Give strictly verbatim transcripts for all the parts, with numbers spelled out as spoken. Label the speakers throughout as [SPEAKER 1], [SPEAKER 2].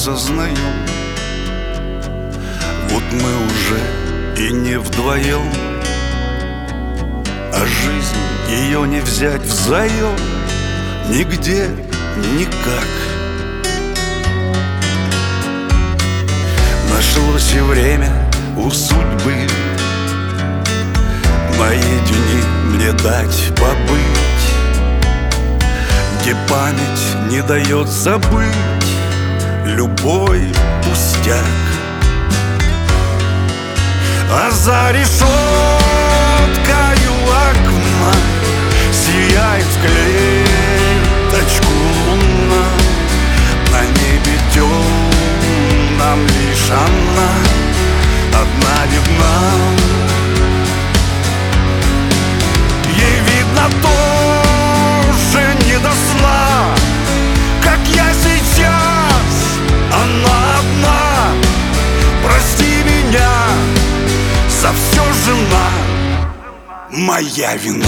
[SPEAKER 1] осознаем, вот мы уже и не вдвоем, а жизнь ее не взять взаим нигде, никак. Нашлось и время у судьбы наедине мне дать побыть, где память не дает забыть любой пустяк. А за решеткою окна сияет в клеточку луна, на небе темном лишь она одна видна. Ей видно тоже не до сна, как я сейчас, она одна. Прости меня, за все жена, моя вина.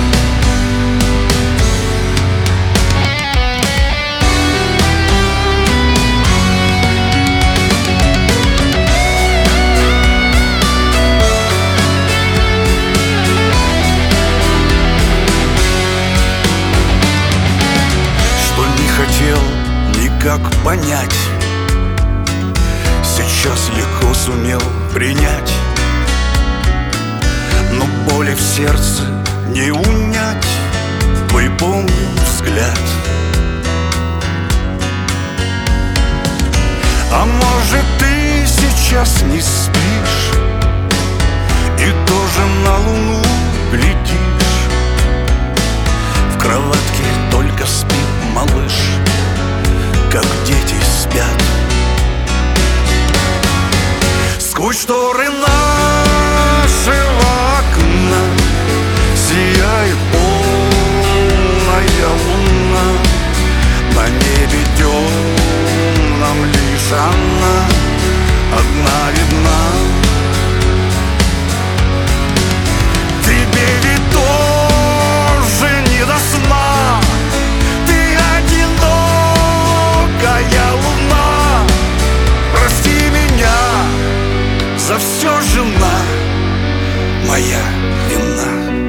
[SPEAKER 1] Что не хотел никак понять, сейчас легко сумел принять. Но боли в сердце не унять, твой помню взгляд. А может, ты сейчас не спишь и тоже на луну глядишь? В кроватке только спит малыш, как дети спят. Сквозь шторы нашего окна сияет полная луна, на небе темном лишь она одна видна. Тебе ведь тоже не до сна, ты одинокая луна. Прости меня, за все жена, моя вина.